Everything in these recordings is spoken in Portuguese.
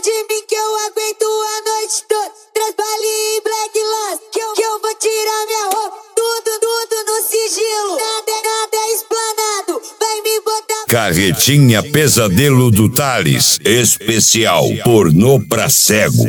de mim que eu aguento a noite toda. Traz balinha e black lance, que eu vou tirar minha roupa. Tudo no sigilo, nada é explanado. Vai me botar. Carretinha Pesadelo do Thales, especial pornô pra cego.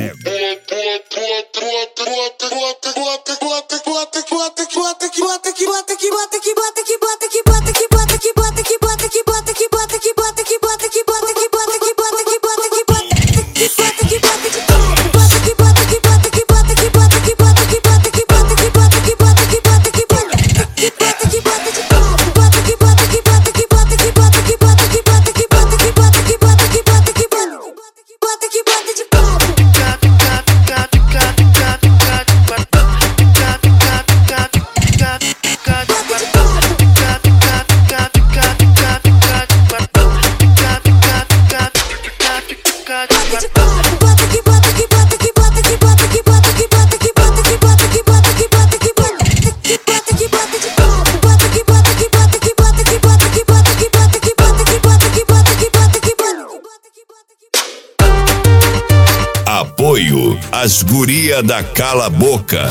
Apoio às guria da Cala Boca.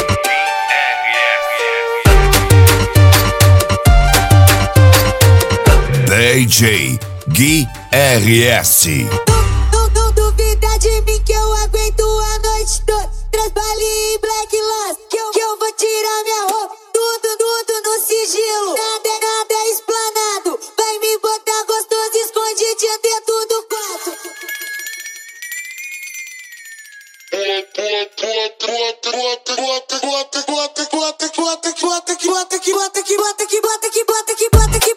DJ Gui RS. Não duvida de mim que eu aguento a noite toda. Traz balinha e black lance, que eu vou tirar minha roupa. Tudo no sigilo, nada é explanado. Vai me botar gostoso escondidinho dentro do quarto. Bota que